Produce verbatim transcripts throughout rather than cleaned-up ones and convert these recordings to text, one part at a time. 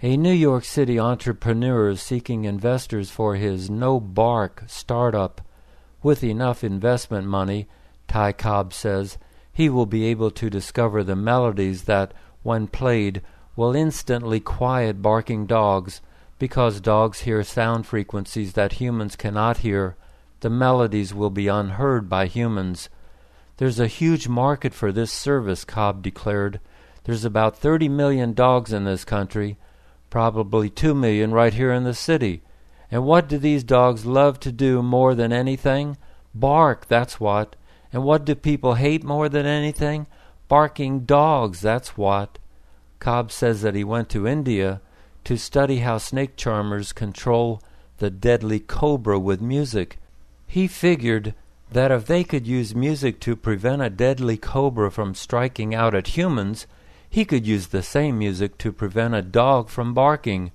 A New York City entrepreneur is seeking investors for his no-bark startup. With enough investment money, Ty Cobb says, he will be able to discover the melodies that, when played, will instantly quiet barking dogs, because dogs hear sound frequencies that humans cannot hear. The melodies will be unheard by humans. There's a huge market for this service, Cobb declared. There's about thirty million dogs in this country, probably two million right here in the city. And what do these dogs love to do more than anything? Bark, that's what. And what do people hate more than anything? Barking dogs, that's what. Cobb says that he went to India to study how snake charmers control the deadly cobra with music. He figured that if they could use music to prevent a deadly cobra from striking out at humans, he could use the same music to prevent a dog from barking.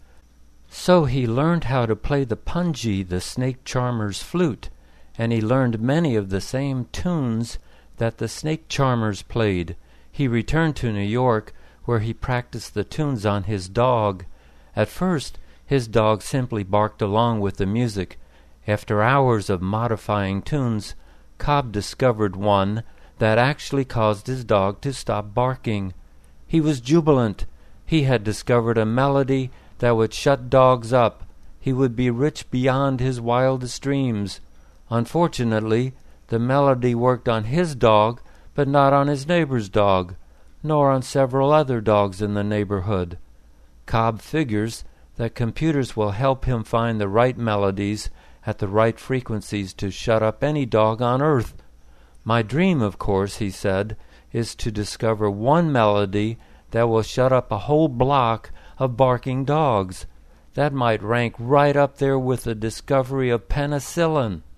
So he learned how to play the punji, the snake charmer's flute, and he learned many of the same tunes that the snake charmers played. He returned to New York, where he practiced the tunes on his dog. At first, his dog simply barked along with the music. After hours of modifying tunes, Cobb discovered one that actually caused his dog to stop barking. He was jubilant. He had discovered a melody that would shut dogs up. He would be rich beyond his wildest dreams. Unfortunately, the melody worked on his dog, but not on his neighbor's dog, nor on several other dogs in the neighborhood. Cobb figures that computers will help him find the right melodies at the right frequencies to shut up any dog on earth. My dream, of course, he said, is to discover one melody that will shut up a whole block of barking dogs. That might rank right up there with the discovery of penicillin.